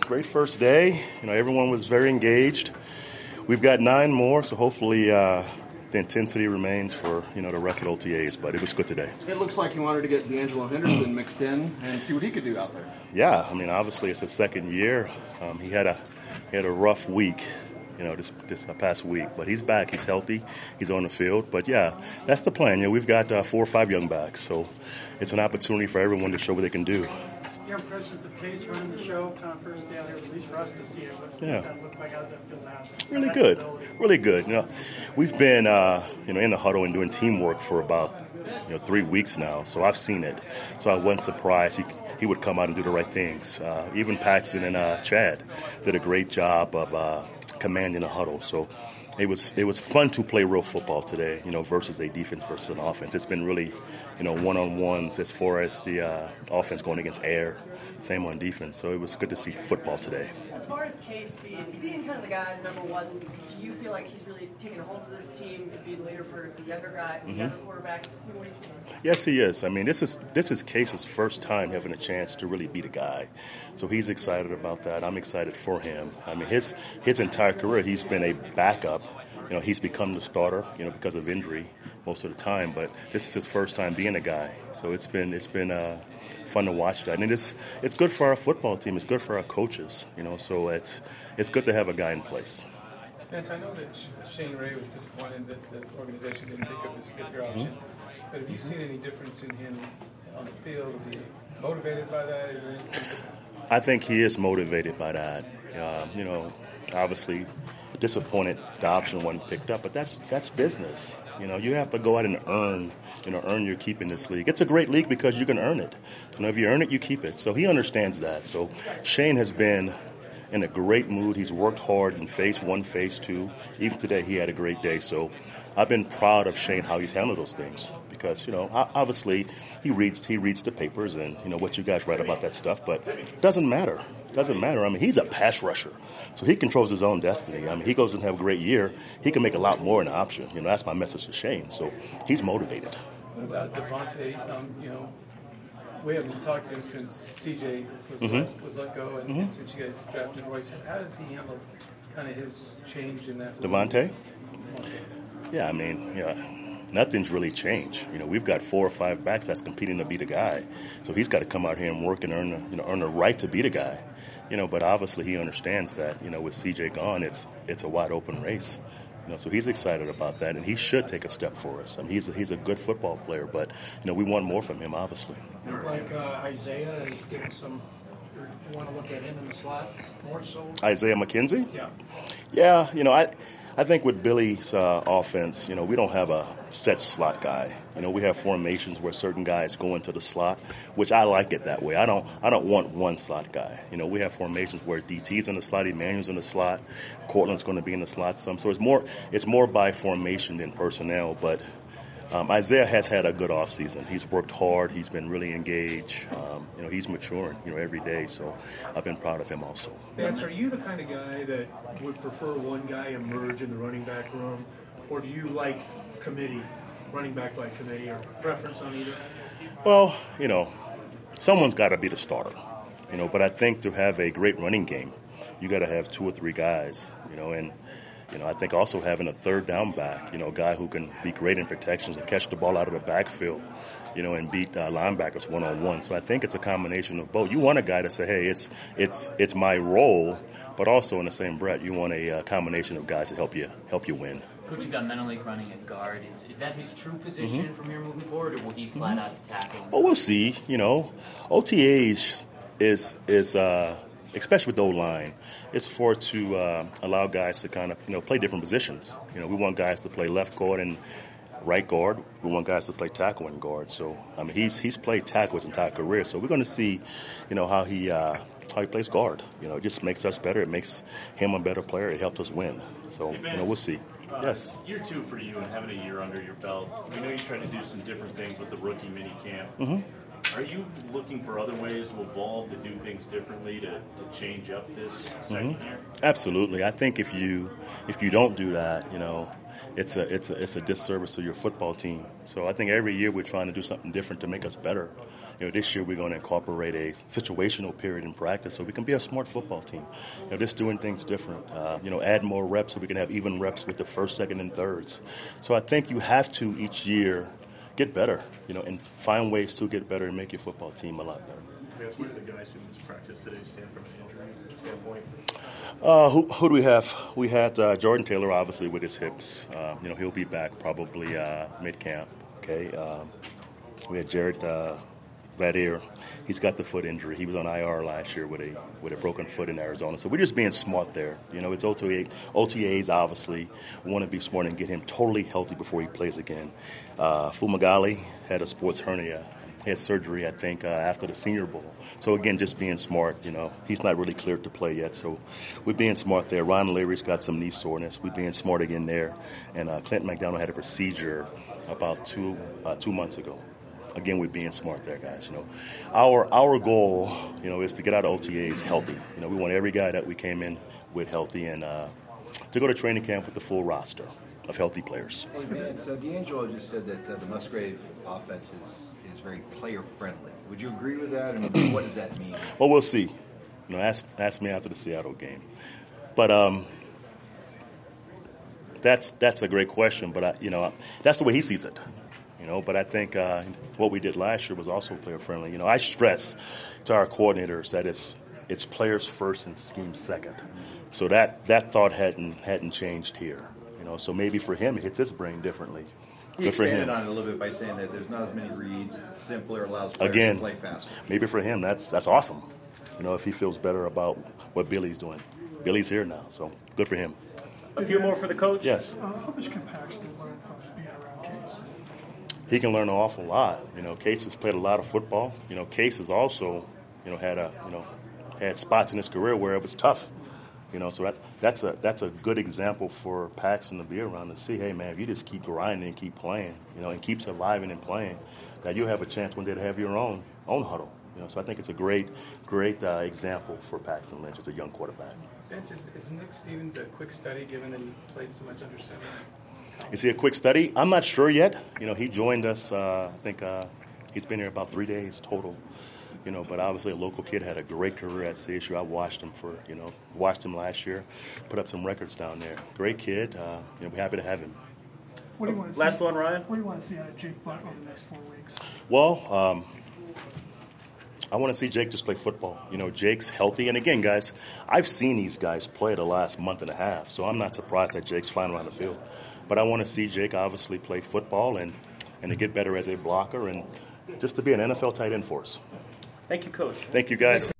Great first day. Everyone was very engaged. We've got 9 more, so hopefully the intensity remains for, the rest of the OTAs, but it was good today. It looks like you wanted to get D'Angelo Henderson mixed in and see what he could do out there. Yeah, obviously it's his second year. He had a rough week, this past week, but he's back. He's healthy. He's on the field. But yeah, that's the plan. We've got 4 or 5 young backs, so it's an opportunity for everyone to show what they can do. Your impressions of Case running the show, kind of first day out here, at least for us to see it. What's that look like? How does that feel now? Really good. Really good. We've been, in the huddle and doing teamwork for about, 3 weeks now, so I've seen it. So I wasn't surprised he would come out and do the right things. Even Paxton and Chad did a great job of commanding the huddle. So it was fun to play real football today, versus a defense versus an offense. It's been really, one-on-ones as far as the offense going against air, same on defense. So it was good to see football today. As far as Case being kind of the guy, number one, do you feel like he's really taking a hold of this team to be the leader for the younger guy, the younger quarterbacks? What do you see? Yes, he is. This is Case's first time having a chance to really be the guy. So he's excited about that. I'm excited for him. His entire career, he's been a backup. He's become the starter, because of injury most of the time. But this is his first time being a guy. So it's been fun to watch that. And it's good for our football team. It's good for our coaches, So it's good to have a guy in place. Vince, I know that Shane Ray was disappointed that the organization didn't pick up his fifth-year option. But have you seen any difference in him on the field? Is he motivated by that? Is there anything? I think he is motivated by that. Obviously disappointed the option wasn't picked up, but that's business. You have to go out and earn your keep in this league. It's a great league because you can earn it. If you earn it, you keep it. So he understands that. So Shane has been in a great mood. He's worked hard in phase 1, phase 2. Even today, he had a great day. So I've been proud of Shane, how he's handled those things. Because, obviously he reads the papers and, what you guys write about that stuff. But it doesn't matter. It doesn't matter. He's a pass rusher. So he controls his own destiny. He goes and have a great year. He can make a lot more in the option. That's my message to Shane. So he's motivated. What about Devontae? We haven't talked to him since CJ was let go and since you guys drafted Royce. How does he handle kind of his change in that? Devontae? Yeah, nothing's really changed. We've got 4 or 5 backs that's competing to be the guy. So he's got to come out here and work and earn the right to be the guy. But obviously he understands that, with CJ gone, it's a wide open race. So he's excited about that, and he should take a step for us. He's a good football player, but, we want more from him, obviously. Look like Isaiah is getting some. You want to look at him in the slot more so? Isaiah McKenzie? Yeah. Yeah, I think with Billy's offense, we don't have a set slot guy. We have formations where certain guys go into the slot, which I like it that way. I don't want one slot guy. We have formations where DT's in the slot, Emmanuel's in the slot, Cortland's going to be in the slot some. So it's more by formation than personnel. But Isaiah has had a good offseason. He's worked hard. He's been really engaged. He's maturing, every day. So I've been proud of him also. Vance, are you the kind of guy that would prefer one guy emerge in the running back room, or do you like committee, running back by committee, or preference on either? Well, someone's got to be the starter. But I think to have a great running game, you got to have 2 or 3 guys. And I think also having a third down back, a guy who can be great in protections and catch the ball out of the backfield, and beat linebackers one-on-one. So I think it's a combination of both. You want a guy to say, hey, it's my role, but also in the same breath, you want a combination of guys to help you win. Coach, you've got Menelik running at guard. Is that his true position from here moving forward, or will he slide out to tackle? Oh, we'll see. OTAs is especially with the O-line, it's to allow guys to kind of, play different positions. We want guys to play left guard and right guard. We want guys to play tackle and guard. So, he's played tackle his entire career. So we're going to see, how he plays guard. It just makes us better. It makes him a better player. It helps us win. So, we'll see. Yes. Year 2 for you and having a year under your belt. We know you're trying to do some different things with the rookie mini camp. Are you looking for other ways to evolve, to do things differently, to change up this second year? Absolutely. I think if you don't do that, it's a disservice to your football team. So I think every year we're trying to do something different to make us better. this year we're going to incorporate a situational period in practice so we can be a smart football team. Just doing things different. Add more reps so we can have even reps with the first, second, and thirds. So I think you have to each year get better, and find ways to get better and make your football team a lot better. Vance, where do the guys who missed practice today stand from an injury standpoint? Who do we have? We had Jordan Taylor, obviously, with his hips. He'll be back probably mid-camp. Okay. We had Jared Vadier. He's got the foot injury. He was on IR last year with a broken foot in Arizona. So we're just being smart there. It's OTAs, obviously. We want to be smart and get him totally healthy before he plays again. Fumagalli had a sports hernia. He had surgery, I think, after the Senior Bowl. So, again, just being smart. He's not really cleared to play yet. So we're being smart there. Ron Leary's got some knee soreness. We're being smart again there. And Clinton McDonald had a procedure about 2 months ago. Again, we're being smart there, guys. Our goal, is to get out of OTAs healthy. We want every guy that we came in with healthy and to go to training camp with the full roster of healthy players. Hey, Vance, D'Angelo just said that the Musgrave offense is very player-friendly. Would you agree with that, and what does that mean? Well, we'll see. Ask me after the Seattle game. But that's a great question. But that's the way he sees it. But I think what we did last year was also player-friendly. I stress to our coordinators that it's players first and scheme second. So that thought hadn't changed here. So maybe for him it hits his brain differently. He expanded on it a little bit by saying that there's not as many reads, it's simpler, allows players to play faster. Maybe for him that's awesome. If he feels better about what Billy's doing. Billy's here now, so good for him. A few more for the coach? Yes. How much can Paxton learn from being around Case? He can learn an awful lot. Case has played a lot of football. Case has also, had spots in his career where it was tough. So that's a good example for Paxton to be around to see, hey, man, if you just keep grinding and keep playing, and keep surviving and playing, that you'll have a chance one day to have your own huddle. So I think it's a great example for Paxton Lynch as a young quarterback. Vince, is Nick Stevens a quick study given that he played so much under center? Is he a quick study? I'm not sure yet. He joined us, I think he's been here about 3 days total. But obviously a local kid, had a great career at CSU. I watched him last year, put up some records down there. Great kid. We're happy to have him. What do you want to Last see? one, Ryan. What do you want to see out of Jake Butt over the next 4 weeks? Well, I want to see Jake just play football. Jake's healthy. And again, guys, I've seen these guys play the last month and a half, so I'm not surprised that Jake's fine around the field. But I want to see Jake obviously play football and to get better as a blocker and just to be an NFL tight end for us. Thank you, Coach. Thank you, guys.